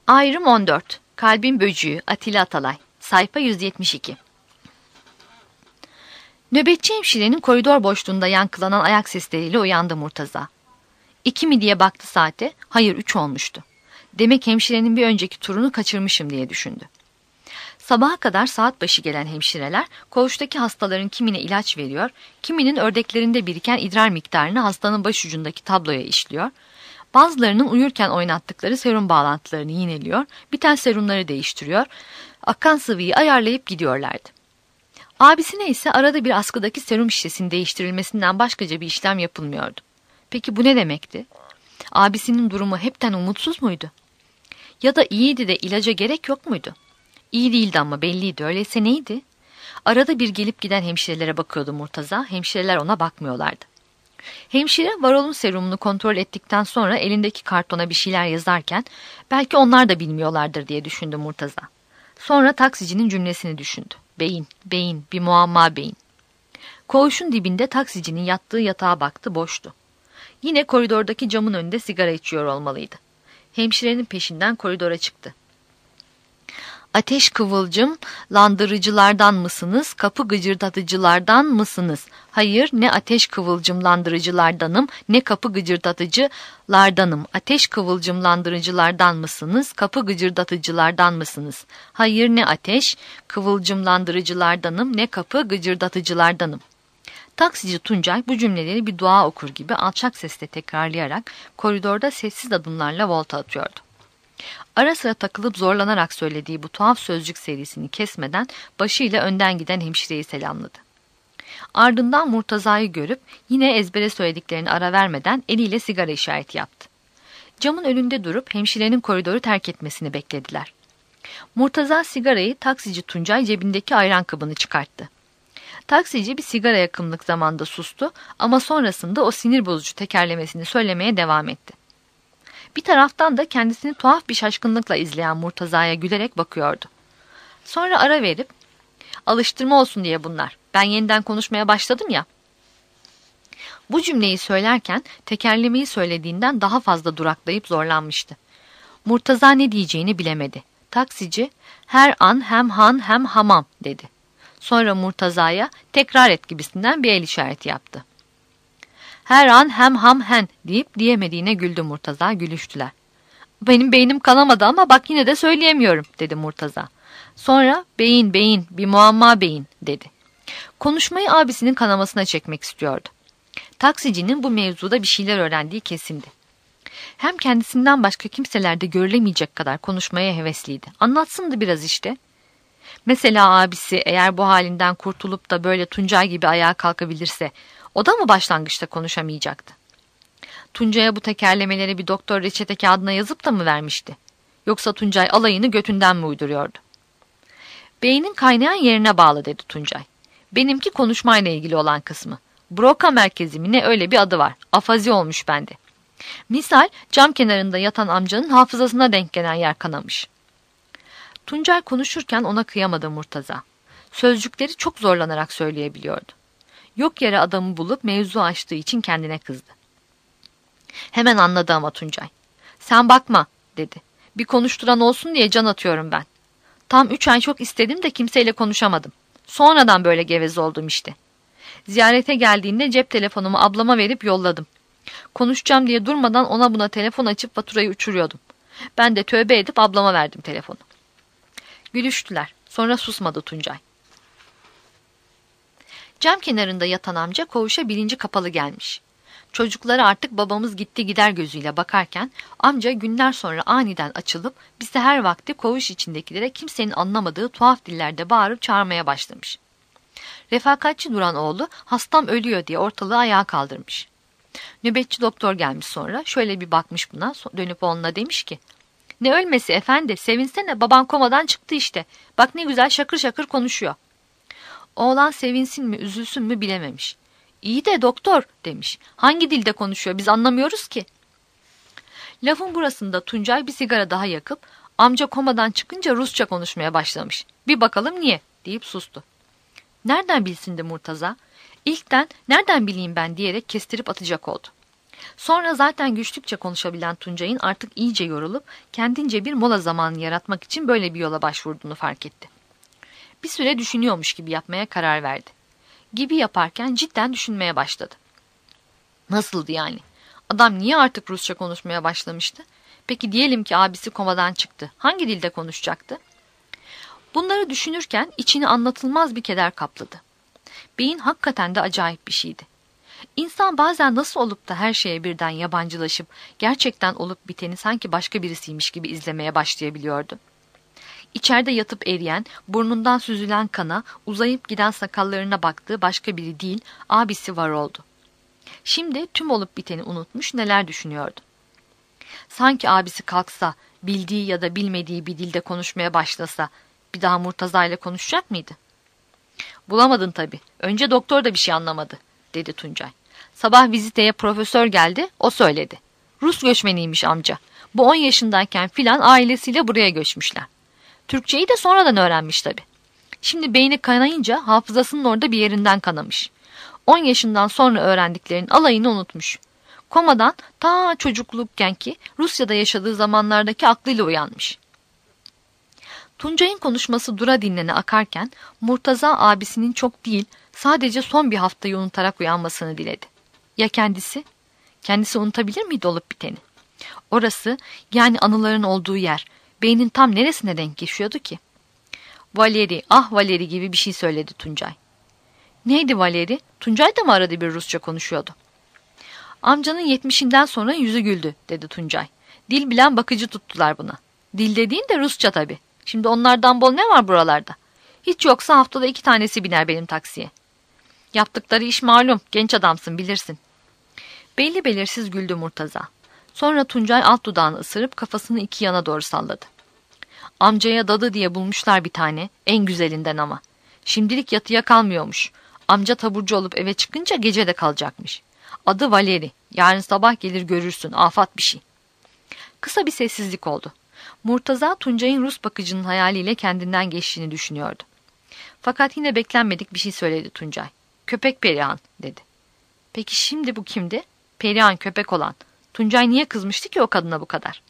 Ayrım 14. Kalbin Böcüğü Atilla Atalay. Sayfa 172. Nöbetçi hemşirenin koridor boşluğunda yankılanan ayak sesleriyle uyandı Murtaza. 2 mi diye baktı saate, hayır 3 olmuştu. Demek hemşirenin bir önceki turunu kaçırmışım diye düşündü. Sabaha kadar saat başı gelen hemşireler koğuştaki hastaların kimine ilaç veriyor, kiminin ördeklerinde biriken idrar miktarını hastanın başucundaki tabloya işliyor, bazılarının uyurken oynattıkları serum bağlantılarını yineliyor, biten serumları değiştiriyor, akan sıvıyı ayarlayıp gidiyorlardı. Abisine ise arada bir askıdaki serum şişesinin değiştirilmesinden başkaca bir işlem yapılmıyordu. Peki bu ne demekti? Abisinin durumu hepten umutsuz muydu? Ya da iyiydi de ilaca gerek yok muydu? İyi değildi ama belliydi, öyleyse neydi? Arada bir gelip giden hemşirelere bakıyordu Murtaza, hemşireler ona bakmıyorlardı. Hemşire varolun serumunu kontrol ettikten sonra elindeki kartona bir şeyler yazarken belki onlar da bilmiyorlardır diye düşündü Murtaza. Sonra taksicinin cümlesini düşündü. Beyin, beyin, bir muamma beyin. Koğuşun dibinde taksicinin yattığı yatağa baktı, boştu. Yine koridordaki camın önünde sigara içiyor olmalıydı. Hemşirenin peşinden koridora çıktı. Ateş kıvılcımlandırıcılardan mısınız, kapı gıcırdatıcılardan mısınız? Hayır, ne ateş kıvılcımlandırıcılardanım, ne kapı gıcırdatıcılardanım. Ateş kıvılcımlandırıcılardan mısınız, kapı gıcırdatıcılardan mısınız? Hayır, ne ateş kıvılcımlandırıcılardanım, ne kapı gıcırdatıcılardanım. Taksici Tuncay bu cümleleri bir dua okur gibi alçak sesle tekrarlayarak koridorda sessiz adımlarla volta atıyordu. Ara sıra takılıp zorlanarak söylediği bu tuhaf sözcük serisini kesmeden başıyla önden giden hemşireyi selamladı. Ardından Murtaza'yı görüp yine ezbere söylediklerini ara vermeden eliyle sigara işareti yaptı. Camın önünde durup hemşirenin koridoru terk etmesini beklediler. Murtaza sigarayı, taksici Tuncay cebindeki ayran kabını çıkarttı. Taksici bir sigara yakımlık zamanda sustu ama sonrasında o sinir bozucu tekerlemesini söylemeye devam etti. Bir taraftan da kendisini tuhaf bir şaşkınlıkla izleyen Murtaza'ya gülerek bakıyordu. Sonra ara verip, alıştırma olsun diye bunlar, ben yeniden konuşmaya başladım ya. Bu cümleyi söylerken tekerlemeyi söylediğinden daha fazla duraklayıp zorlanmıştı. Murtaza ne diyeceğini bilemedi. Taksici, her an hem han hem hamam dedi. Sonra Murtaza'ya tekrar et gibisinden bir el işareti yaptı. Her an hem ham hen deyip diyemediğine güldü Murtaza, gülüştüler. Benim beynim kanamadı ama bak yine de söyleyemiyorum dedi Murtaza. Sonra beyin beyin bir muamma beyin dedi. Konuşmayı abisinin kanamasına çekmek istiyordu. Taksicinin bu mevzuda bir şeyler öğrendiği kesindi. Hem kendisinden başka kimselerde görülemeyecek kadar konuşmaya hevesliydi. Anlatsındı biraz işte. Mesela abisi eğer bu halinden kurtulup da böyle Tuncay gibi ayağa kalkabilirse o da mı başlangıçta konuşamayacaktı? Tuncay'a bu tekerlemeleri bir doktor reçete kağıdına yazıp da mı vermişti? Yoksa Tuncay alayını götünden mi uyduruyordu? Beynin kaynayan yerine bağlı dedi Tuncay. Benimki konuşmayla ilgili olan kısmı. Broca merkezi mi ne öyle bir adı var. Afazi olmuş bende. Misal cam kenarında yatan amcanın hafızasına denk gelen yer kanamış. Tuncay konuşurken ona kıyamadı Murtaza. Sözcükleri çok zorlanarak söyleyebiliyordu. Yok yere adamı bulup mevzu açtığı için kendine kızdı. Hemen anladı ama Tuncay. Sen bakma dedi. Bir konuşturan olsun diye can atıyorum ben. Tam 3 ay çok istedim de kimseyle konuşamadım. Sonradan böyle geveze oldum işte. Ziyarete geldiğinde cep telefonumu ablama verip yolladım. Konuşacağım diye durmadan ona buna telefon açıp faturayı uçuruyordum. Ben de tövbe edip ablama verdim telefonu. Gülüştüler. Sonra susmadı Tuncay. Cam kenarında yatan amca koğuşa bilinci kapalı gelmiş. Çocukları artık babamız gitti gider gözüyle bakarken amca günler sonra aniden açılıp bir seher vakti koğuş içindekilere kimsenin anlamadığı tuhaf dillerde bağırıp çağırmaya başlamış. Refakatçi duran oğlu hastam ölüyor diye ortalığı ayağa kaldırmış. Nöbetçi doktor gelmiş sonra şöyle bir bakmış buna, dönüp oğluna demiş ki ne ölmesi efendi, sevinsene, baban komadan çıktı işte, bak ne güzel şakır şakır konuşuyor. Oğlan sevinsin mi üzülsün mü bilememiş. İyi de doktor demiş. Hangi dilde konuşuyor biz anlamıyoruz ki. Lafın burasında Tuncay bir sigara daha yakıp amca komadan çıkınca Rusça konuşmaya başlamış. Bir bakalım niye deyip sustu. Nereden bilsin de Murtaza? İlkten nereden bileyim ben diyerek kestirip atacak oldu. Sonra zaten güçlükçe konuşabilen Tuncay'ın artık iyice yorulup kendince bir mola zamanı yaratmak için böyle bir yola başvurduğunu fark etti. Bir süre düşünüyormuş gibi yapmaya karar verdi. Gibi yaparken cidden düşünmeye başladı. Nasıldı yani? Adam niye artık Rusça konuşmaya başlamıştı? Peki diyelim ki abisi komadan çıktı. Hangi dilde konuşacaktı? Bunları düşünürken içini anlatılmaz bir keder kapladı. Beyin hakikaten de acayip bir şeydi. İnsan bazen nasıl olup da her şeye birden yabancılaşıp gerçekten olup biteni sanki başka birisiymiş gibi izlemeye başlayabiliyordu. İçeride yatıp eriyen, burnundan süzülen kana, uzayıp giden sakallarına baktığı başka biri değil, abisi var oldu. Şimdi tüm olup biteni unutmuş, neler düşünüyordu. Sanki abisi kalksa, bildiği ya da bilmediği bir dilde konuşmaya başlasa, bir daha Murtaza ile konuşacak mıydı? Bulamadın tabii. Önce doktor da bir şey anlamadı, dedi Tuncay. Sabah viziteye profesör geldi, o söyledi. Rus göçmeniymiş amca. Bu 10 yaşındayken filan ailesiyle buraya göçmüşler. Türkçeyi de sonradan öğrenmiş tabii. Şimdi beyni kanayınca hafızasının orada bir yerinden kanamış. 10 yaşından sonra öğrendiklerinin alayını unutmuş. Komadan ta çocuklukken Rusya'da yaşadığı zamanlardaki aklıyla uyanmış. Tuncay'ın konuşması dura dinlene akarken Murtaza abisinin çok değil, sadece son bir haftayı unutarak uyanmasını diledi. Ya kendisi? Kendisi unutabilir miydi olup biteni? Orası, yani anıların olduğu yer, beynin tam neresine denk geçiyordu ki? Valeri, ah Valeri gibi bir şey söyledi Tuncay. Neydi Valeri? Tuncay da mı arada bir Rusça konuşuyordu? Amcanın 70'inden sonra yüzü güldü, dedi Tuncay. Dil bilen bakıcı tuttular buna. Dil dediğin de Rusça tabii. Şimdi onlardan bol ne var buralarda? Hiç yoksa haftada 2 tanesi biner benim taksiye. Yaptıkları iş malum, genç adamsın bilirsin. Belli belirsiz güldü Murtaza. Sonra Tuncay alt dudağını ısırıp kafasını 2 yana doğru salladı. Amcaya dadı diye bulmuşlar bir tane, en güzelinden ama. Şimdilik yatıya kalmıyormuş. Amca taburcu olup eve çıkınca gece de kalacakmış. Adı Valeri. Yarın sabah gelir görürsün, afat bir şey. Kısa bir sessizlik oldu. Murtaza Tuncay'ın Rus bakıcının hayaliyle kendinden geçtiğini düşünüyordu. Fakat yine beklenmedik bir şey söyledi Tuncay. Köpek Perihan, dedi. Peki şimdi bu kimdi? Perihan, köpek olan. Tuncay niye kızmıştı ki o kadına bu kadar?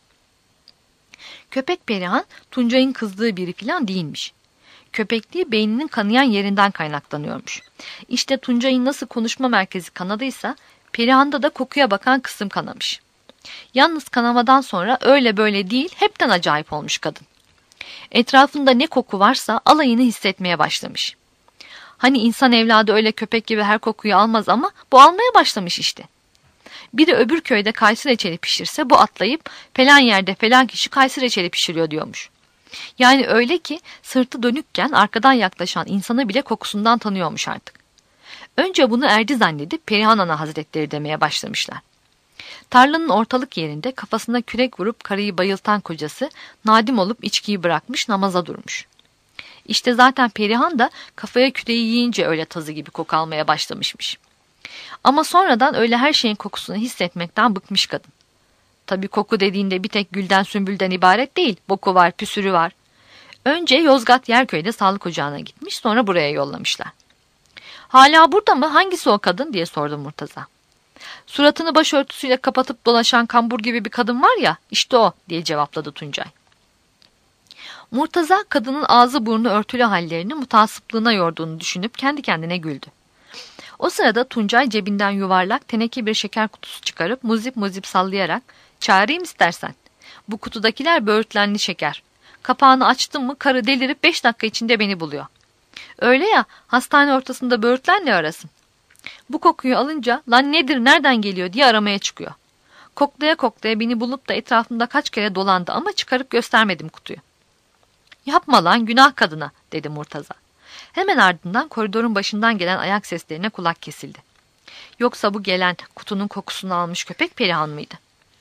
Köpek Perihan, Tuncay'ın kızdığı biri filan değilmiş. Köpekliği beyninin kanayan yerinden kaynaklanıyormuş. İşte Tuncay'ın nasıl konuşma merkezi kanadıysa, Perihan'da da kokuya bakan kısım kanamış. Yalnız kanamadan sonra öyle böyle değil, hepten acayip olmuş kadın. Etrafında ne koku varsa alayını hissetmeye başlamış. Hani insan evladı öyle köpek gibi her kokuyu almaz ama bu almaya başlamış işte. Biri öbür köyde kayısı reçeli pişirse bu atlayıp falan yerde falan kişi kayısı reçeli pişiriyor diyormuş. Yani öyle ki sırtı dönükken arkadan yaklaşan insanı bile kokusundan tanıyormuş artık. Önce bunu erdi zannedip Perihan Ana Hazretleri demeye başlamışlar. Tarlanın ortalık yerinde kafasına kürek vurup karıyı bayıltan kocası nadim olup içkiyi bırakmış namaza durmuş. İşte zaten Perihan da kafaya küreği yiyince öyle tazı gibi koku almaya başlamışmış. Ama sonradan öyle her şeyin kokusunu hissetmekten bıkmış kadın. Tabii koku dediğinde bir tek gülden sümbülden ibaret değil, boku var, püsürü var. Önce Yozgat Yerköy'de sağlık ocağına gitmiş, sonra buraya yollamışlar. Hala burada mı? Hangisi o kadın diye sordu Murtaza. Suratını başörtüsüyle kapatıp dolaşan kambur gibi bir kadın var ya, işte o diye cevapladı Tuncay. Murtaza kadının ağzı burnu örtülü hallerini mutasıplığına yorduğunu düşünüp kendi kendine güldü. O sırada Tuncay cebinden yuvarlak teneke bir şeker kutusu çıkarıp muzip muzip sallayarak "Çağırayım istersen. Bu kutudakiler böğürtlenli şeker. Kapağını açtım mı karı delirip 5 dakika içinde beni buluyor. Öyle ya, hastane ortasında böğürtlenle arasın. Bu kokuyu alınca lan nedir nereden geliyor diye aramaya çıkıyor. Koklaya koklaya beni bulup da etrafımda kaç kere dolandı ama çıkarıp göstermedim kutuyu." "Yapma lan, günah kadına," dedi Murtaza. Hemen ardından koridorun başından gelen ayak seslerine kulak kesildi. Yoksa bu gelen kutunun kokusunu almış köpek Perihan mıydı?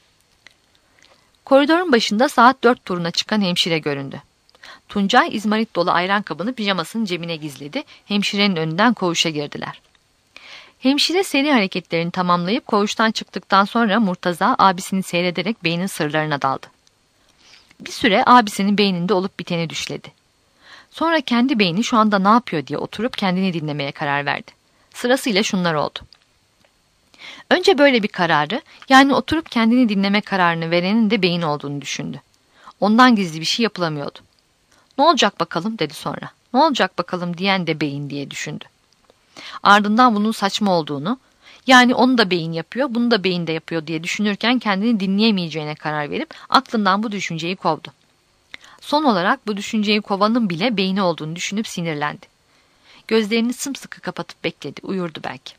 Koridorun başında saat 4 turuna çıkan hemşire göründü. Tuncay izmarit dolu ayran kabını pijamasının cebine gizledi, hemşirenin önünden koğuşa girdiler. Hemşire seri hareketlerini tamamlayıp koğuştan çıktıktan sonra Murtaza abisini seyrederek beynin sırlarına daldı. Bir süre abisinin beyninde olup biteni düşledi. Sonra kendi beyni şu anda ne yapıyor diye oturup kendini dinlemeye karar verdi. Sırasıyla şunlar oldu. Önce böyle bir kararı, yani oturup kendini dinleme kararını verenin de beyin olduğunu düşündü. Ondan gizli bir şey yapılamıyordu. Ne olacak bakalım dedi sonra. Ne olacak bakalım diyen de beyin diye düşündü. Ardından bunun saçma olduğunu, yani onu da beyin yapıyor, bunu da beyin de yapıyor diye düşünürken kendini dinleyemeyeceğine karar verip aklından bu düşünceyi kovdu. Son olarak bu düşünceyi kovanın bile beyni olduğunu düşünüp sinirlendi. Gözlerini sımsıkı kapatıp bekledi, uyurdu belki.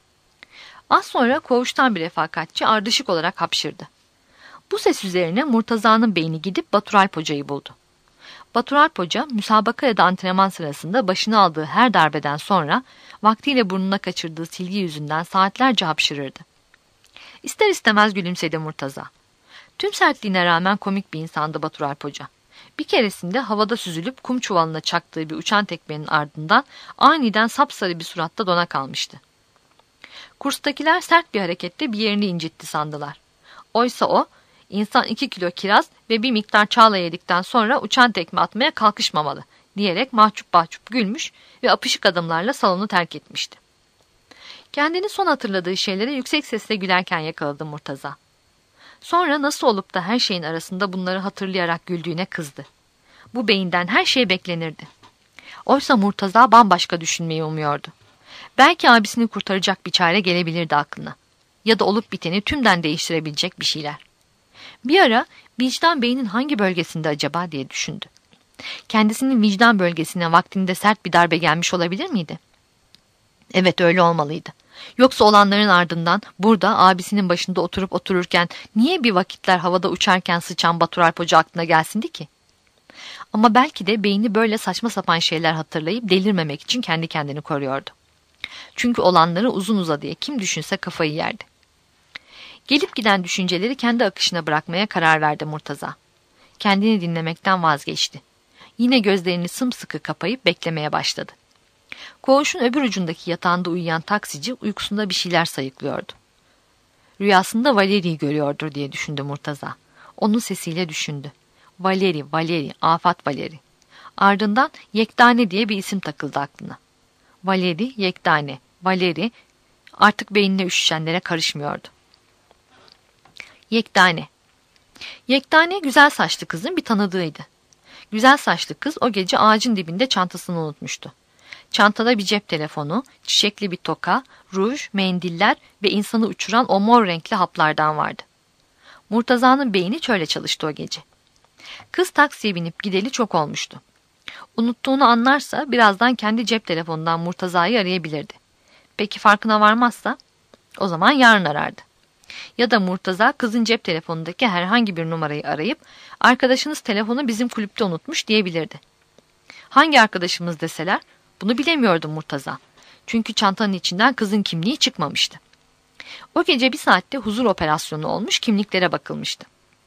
Az sonra koğuştan bir refakatçi ardışık olarak hapşırdı. Bu ses üzerine Murtaza'nın beyni gidip Batur Alp Hoca'yı buldu. Batur Alp Hoca, müsabaka ya da antrenman sırasında başına aldığı her darbeden sonra vaktiyle burnuna kaçırdığı silgi yüzünden saatlerce hapşırırdı. İster istemez gülümsedi Murtaza. Tüm sertliğine rağmen komik bir insandı Batur Alp Hoca. Bir keresinde havada süzülüp kum çuvalına çaktığı bir uçan tekmenin ardından aniden sapsarı bir suratta dona kalmıştı. Kurstakiler sert bir hareketle bir yerini incitti sandılar. Oysa o, insan 2 kilo kiraz ve bir miktar çağla yedikten sonra uçan tekme atmaya kalkışmamalı diyerek mahcup mahcup gülmüş ve apışık adımlarla salonu terk etmişti. Kendini son hatırladığı şeylere yüksek sesle gülerken yakaladı Murtaza. Sonra nasıl olup da her şeyin arasında bunları hatırlayarak güldüğüne kızdı. Bu beyinden her şey beklenirdi. Oysa Murtaza bambaşka düşünmeyi umuyordu. Belki abisini kurtaracak bir çare gelebilirdi aklına. Ya da olup biteni tümden değiştirebilecek bir şeyler. Bir ara vicdan beynin hangi bölgesinde acaba diye düşündü. Kendisinin vicdan bölgesine vaktinde sert bir darbe gelmiş olabilir miydi? Evet, öyle olmalıydı. Yoksa olanların ardından burada abisinin başında oturup otururken niye bir vakitler havada uçarken sıçan Batur Alp Hoca aklına gelsindi ki? Ama belki de beyni böyle saçma sapan şeyler hatırlayıp delirmemek için kendi kendini koruyordu. Çünkü olanları uzun uzadıya kim düşünse kafayı yerdi. Gelip giden düşünceleri kendi akışına bırakmaya karar verdi Murtaza. Kendini dinlemekten vazgeçti. Yine gözlerini sımsıkı kapayıp beklemeye başladı. Koğuşun öbür ucundaki yatağında uyuyan taksici uykusunda bir şeyler sayıklıyordu. Rüyasında Valeri'yi görüyordur diye düşündü Murtaza. Onun sesiyle düşündü. Valeri, Valeri, Afat Valeri. Ardından Yektane diye bir isim takıldı aklına. Valeri, Yektane, Valeri artık beynine üşüşenlere karışmıyordu. Yektane. Yektane güzel saçlı kızın bir tanıdığıydı. Güzel saçlı kız o gece ağacın dibinde çantasını unutmuştu. Çantada bir cep telefonu, çiçekli bir toka, ruj, mendiller ve insanı uçuran o mor renkli haplardan vardı. Murtaza'nın beyni şöyle çalıştı o gece. Kız taksiye binip gideli çok olmuştu. Unuttuğunu anlarsa birazdan kendi cep telefonundan Murtaza'yı arayabilirdi. Peki farkına varmazsa? O zaman yarın arardı. Ya da Murtaza kızın cep telefonundaki herhangi bir numarayı arayıp arkadaşınız telefonu bizim kulüpte unutmuş diyebilirdi. Hangi arkadaşımız deseler bunu bilemiyordu Murtaza. Çünkü çantanın içinden kızın kimliği çıkmamıştı. O gece bir saatte huzur operasyonu olmuş, kimliklere bakılmıştı.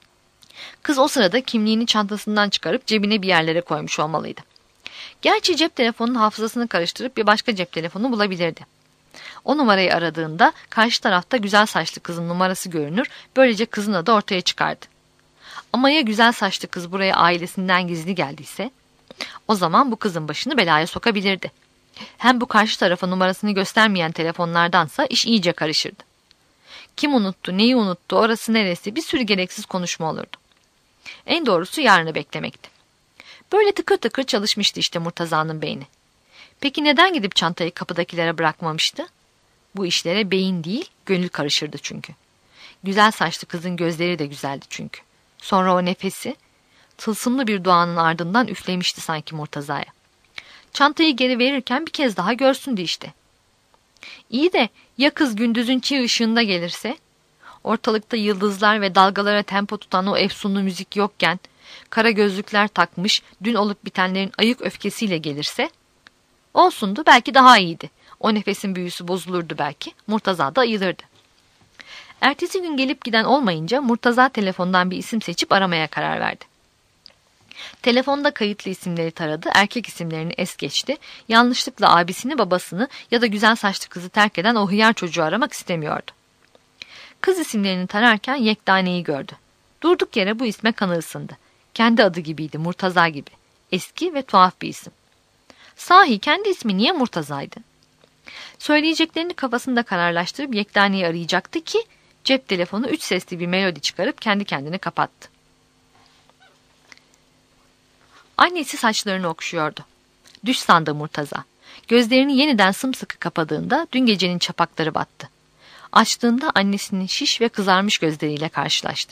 Kız o sırada kimliğini çantasından çıkarıp cebine bir yerlere koymuş olmalıydı. Gerçi cep telefonunun hafızasını karıştırıp bir başka cep telefonu bulabilirdi. O numarayı aradığında karşı tarafta güzel saçlı kızın numarası görünür, böylece kızın adı ortaya çıkardı. Ama ya güzel saçlı kız buraya ailesinden gizli geldiyse? O zaman bu kızın başını belaya sokabilirdi. Hem bu karşı tarafa numarasını göstermeyen telefonlardansa iş iyice karışırdı. Kim unuttu, neyi unuttu, orası neresi, bir sürü gereksiz konuşma olurdu. En doğrusu yarını beklemekti. Böyle tıkır tıkır çalışmıştı işte Murtaza'nın beyni. Peki neden gidip çantayı kapıdakilere bırakmamıştı? Bu işlere beyin değil, gönül karışırdı çünkü. Güzel saçlı kızın gözleri de güzeldi çünkü. Sonra o nefesi, tılsımlı bir duanın ardından üflemişti sanki Murtaza'ya. Çantayı geri verirken bir kez daha görsündü işte. İyi de ya kız gündüzün çiğ ışığında gelirse? Ortalıkta yıldızlar ve dalgalara tempo tutan o efsunlu müzik yokken, kara gözlükler takmış, dün olup bitenlerin ayık öfkesiyle gelirse? Olsundu, belki daha iyiydi. O nefesin büyüsü bozulurdu belki, Murtaza da ayılırdı. Ertesi gün gelip giden olmayınca Murtaza telefondan bir isim seçip aramaya karar verdi. Telefonda kayıtlı isimleri taradı, erkek isimlerini es geçti, yanlışlıkla abisini, babasını ya da güzel saçlı kızı terk eden o hıyar çocuğu aramak istemiyordu. Kız isimlerini tararken Yektane'yi gördü. Durduk yere bu isme kanı ısındı. Kendi adı gibiydi, Murtaza gibi. Eski ve tuhaf bir isim. Sahi kendi ismi niye Murtaza'ydı? Söyleyeceklerini kafasında kararlaştırıp Yektane'yi arayacaktı ki cep telefonu 3 sesli bir melodi çıkarıp kendi kendini kapattı. Annesi saçlarını okşuyordu. Düş sandı Murtaza. Gözlerini yeniden sımsıkı kapadığında dün gecenin çapakları battı. Açtığında annesinin şiş ve kızarmış gözleriyle karşılaştı.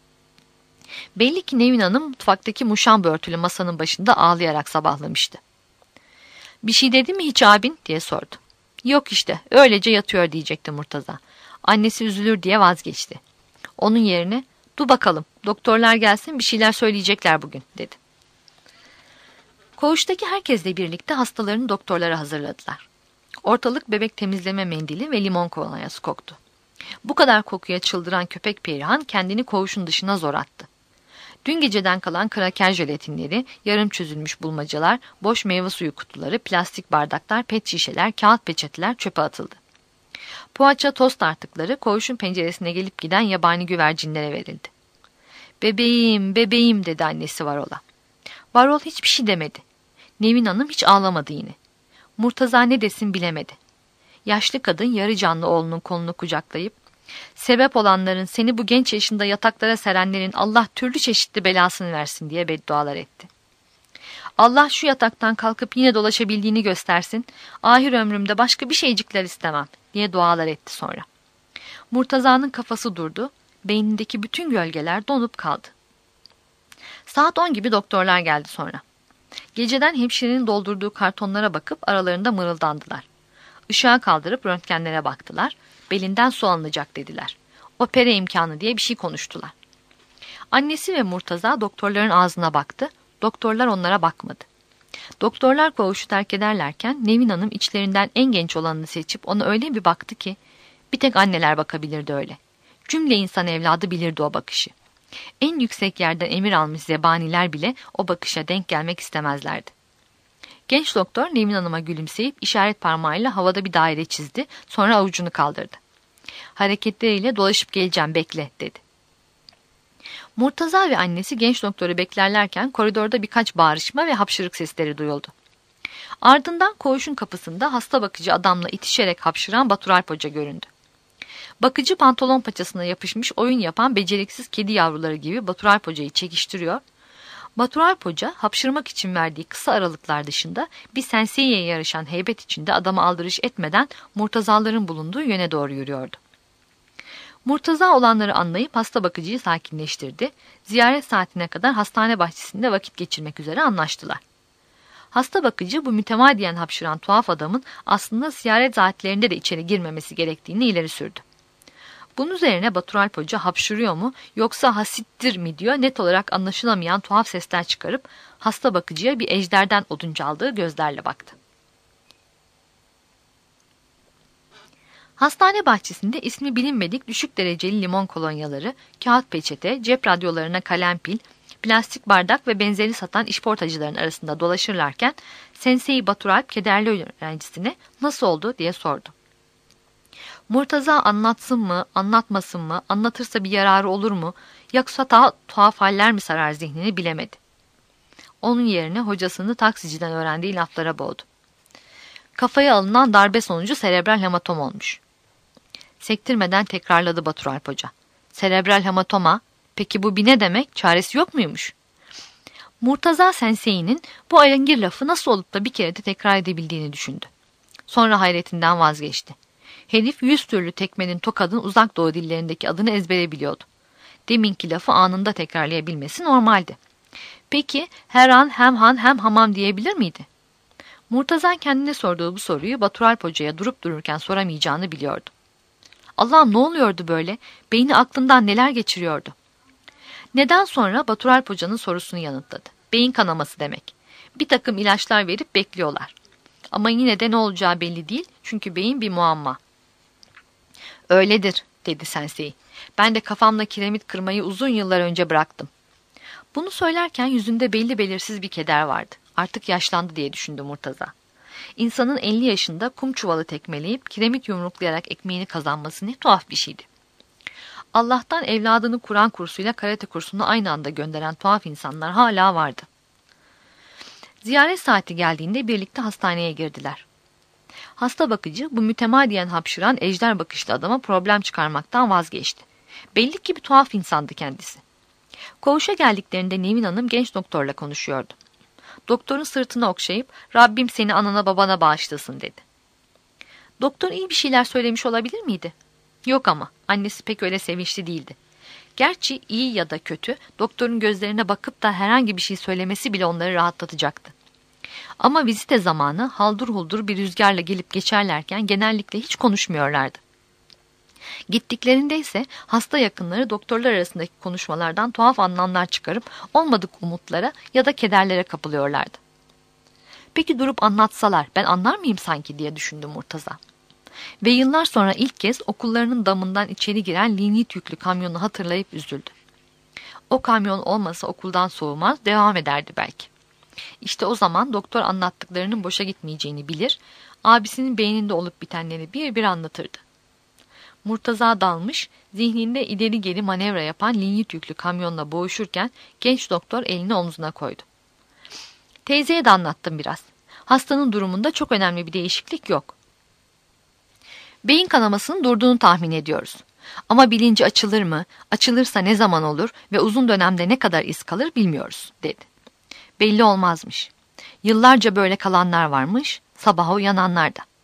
Belli ki Nevin Hanım mutfaktaki muşamba örtülü masanın başında ağlayarak sabahlamıştı. "Bir şey dedi mi hiç abin?" diye sordu. "Yok işte, öylece yatıyor" diyecekti Murtaza. Annesi üzülür diye vazgeçti. Onun yerine "Dur bakalım, doktorlar gelsin, bir şeyler söyleyecekler bugün" dedi. Koğuştaki herkesle birlikte hastalarını doktorlara hazırladılar. Ortalık bebek temizleme mendili ve limon kolonyası koktu. Bu kadar kokuya çıldıran köpek Perihan kendini koğuşun dışına zor attı. Dün geceden kalan kraker jelatinleri, yarım çözülmüş bulmacalar, boş meyve suyu kutuları, plastik bardaklar, pet şişeler, kağıt peçeteler çöpe atıldı. Poğaça tost artıkları koğuşun penceresine gelip giden yabani güvercinlere verildi. "Bebeğim, bebeğim" dedi annesi Varol'a. Varol hiçbir şey demedi. Nevin Hanım hiç ağlamadı yine. Murtaza ne desin bilemedi. Yaşlı kadın yarı canlı oğlunun kolunu kucaklayıp "Sebep olanların, seni bu genç yaşında yataklara serenlerin Allah türlü çeşitli belasını versin" diye beddualar etti. "Allah şu yataktan kalkıp yine dolaşabildiğini göstersin, ahir ömrümde başka bir şeycikler istemem" diye dualar etti sonra. Murtaza'nın kafası durdu, beynindeki bütün gölgeler donup kaldı. Saat 10 gibi doktorlar geldi sonra. Geceden hemşirenin doldurduğu kartonlara bakıp aralarında mırıldandılar. Işığa kaldırıp röntgenlere baktılar, belinden su alınacak dediler. Opera imkanı diye bir şey konuştular. Annesi ve Murtaza doktorların ağzına baktı, doktorlar onlara bakmadı. Doktorlar koğuşu terk ederlerken Nevin Hanım içlerinden en genç olanını seçip ona öyle bir baktı ki bir tek anneler bakabilirdi öyle. Cümle insan evladı bilirdi o bakışı. En yüksek yerden emir almış zebaniler bile o bakışa denk gelmek istemezlerdi. Genç doktor Nevin Hanım'a gülümseyip işaret parmağıyla havada bir daire çizdi, sonra avucunu kaldırdı. Hareketleriyle "Dolaşıp geleceğim, bekle" dedi. Murtaza ve annesi genç doktoru beklerlerken koridorda birkaç bağırışma ve hapşırık sesleri duyuldu. Ardından koğuşun kapısında hasta bakıcı adamla itişerek hapşıran Baturalp Hoca göründü. Bakıcı pantolon paçasına yapışmış oyun yapan beceriksiz kedi yavruları gibi Baturalp Hoca'yı çekiştiriyor. Baturalp Hoca hapşırmak için verdiği kısa aralıklar dışında bir senseiye yarışan heybet içinde adama aldırış etmeden Murtazaların bulunduğu yöne doğru yürüyordu. Murtaza olanları anlayıp hasta bakıcıyı sakinleştirdi. Ziyaret saatine kadar hastane bahçesinde vakit geçirmek üzere anlaştılar. Hasta bakıcı bu mütemadiyen hapşıran tuhaf adamın aslında ziyaret saatlerinde de içeri girmemesi gerektiğini ileri sürdü. Bunun üzerine Baturalp Hoca hapşırıyor mu yoksa hasittir mi diyor, net olarak anlaşılamayan tuhaf sesler çıkarıp hasta bakıcıya bir ejderden oduncu aldığı gözlerle baktı. Hastane bahçesinde ismi bilinmedik düşük dereceli limon kolonyaları, kağıt peçete, cep radyolarına kalem pil, plastik bardak ve benzeri satan işportacıların arasında dolaşırlarken Sensei Baturalp kederli öğrencisine "Nasıl oldu?" diye sordu. Murtaza anlatsın mı, anlatmasın mı, anlatırsa bir yararı olur mu, yoksa daha tuhaf haller mi sarar zihnini bilemedi. Onun yerine hocasını taksiciden öğrendiği laflara boğdu. Kafaya alınan darbe sonucu serebral hematom olmuş. Sektirmeden tekrarladı Baturalp Hoca. Serebral hematoma, peki bu bir ne demek, çaresi yok muymuş? Murtaza Sensei'nin bu alengir lafı nasıl olup da bir kere de tekrar edebildiğini düşündü. Sonra hayretinden vazgeçti. Herif 100 türlü tekmenin tokadın uzak doğu dillerindeki adını ezbere biliyordu. Deminki lafı anında tekrarlayabilmesi normaldi. Peki her an hem han hem hamam diyebilir miydi? Murtaza kendine sorduğu bu soruyu Baturalp Hoca'ya durup dururken soramayacağını biliyordu. Allah'ım, ne oluyordu böyle? Beyni aklından neler geçiriyordu? Neden sonra Baturalp Hoca'nın sorusunu yanıtladı. Beyin kanaması demek. Bir takım ilaçlar verip bekliyorlar. Ama yine de ne olacağı belli değil, çünkü beyin bir muamma. Öyledir, dedi Sensei. Ben de kafamla kiremit kırmayı uzun yıllar önce bıraktım. Bunu söylerken yüzünde belli belirsiz bir keder vardı. Artık yaşlandı diye düşündü Murtaza. İnsanın 50 yaşında kum çuvalı tekmeleyip kiremit yumruklayarak ekmeğini kazanması ne tuhaf bir şeydi. Allah'tan evladını Kur'an kursuyla karate kursuna aynı anda gönderen tuhaf insanlar hala vardı. Ziyaret saati geldiğinde birlikte hastaneye girdiler. Hasta bakıcı bu mütemadiyen hapşıran ejder bakışlı adama problem çıkarmaktan vazgeçti. Belli ki bir tuhaf insandı kendisi. Koğuşa geldiklerinde Nevin Hanım genç doktorla konuşuyordu. Doktorun sırtını okşayıp "Rabbim seni anana babana bağışlasın" dedi. Doktor iyi bir şeyler söylemiş olabilir miydi? Yok ama annesi pek öyle sevinçli değildi. Gerçi iyi ya da kötü doktorun gözlerine bakıp da herhangi bir şey söylemesi bile onları rahatlatacaktı. Ama vizite zamanı haldur huldur bir rüzgarla gelip geçerlerken genellikle hiç konuşmuyorlardı. Gittiklerinde ise hasta yakınları doktorlar arasındaki konuşmalardan tuhaf anlamlar çıkarıp olmadık umutlara ya da kederlere kapılıyorlardı. Peki durup anlatsalar ben anlar mıyım sanki diye düşündü Murtaza. Ve yıllar sonra ilk kez okullarının damından içeri giren lignit yüklü kamyonu hatırlayıp üzüldü. O kamyon olmasa okuldan soğumaz, devam ederdi belki. İşte o zaman doktor anlattıklarının boşa gitmeyeceğini bilir, abisinin beyninde olup bitenleri bir bir anlatırdı. Murtaza dalmış, zihninde ileri geri manevra yapan lignit yüklü kamyonla boğuşurken genç doktor elini omzuna koydu. Teyzeye de anlattım biraz. Hastanın durumunda çok önemli bir değişiklik yok. Beyin kanamasının durduğunu tahmin ediyoruz. Ama bilinci açılır mı, açılırsa ne zaman olur ve uzun dönemde ne kadar iz kalır bilmiyoruz, dedi. Belli olmazmış. Yıllarca böyle kalanlar varmış, sabaha uyananlar da.